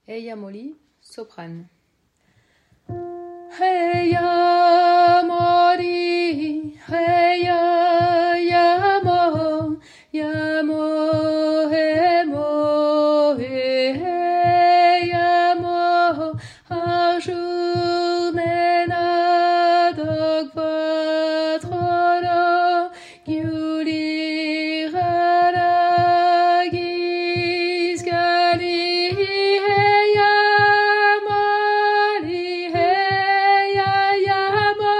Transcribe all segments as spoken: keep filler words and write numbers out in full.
Eia Molly, soprane. Heya mori, heya yamo, yamo hemo, heyamo, un jour mena dog votre nom, Guli rara giskali, heya mori, heya yamo,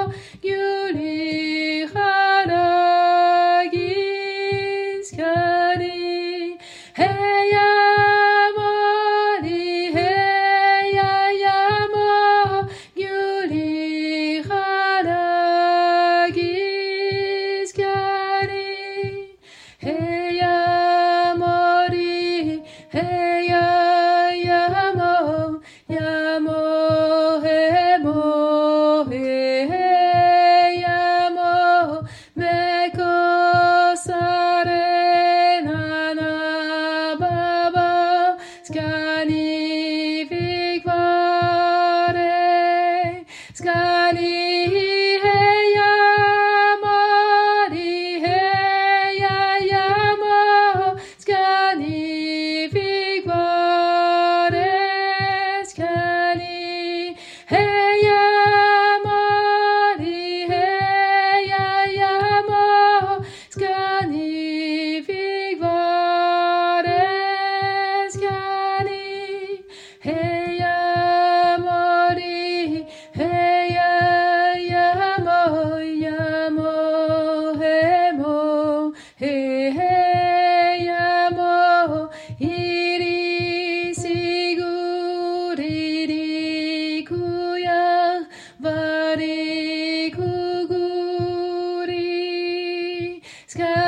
Guli rara giskali, heya mori, heya yamo, Guli rara giskali, heya mori, heya yamo, yamo hemo, heyamo, meko sarena baba, skani vikvare, skani heya mori, heya yamo, skani vikvare, skani heya mori, heya yamo, skani vikvare, skani heya mori, heya yamo, yamo hemo, heyamo, iri siguri kuya, vari kuguri, ska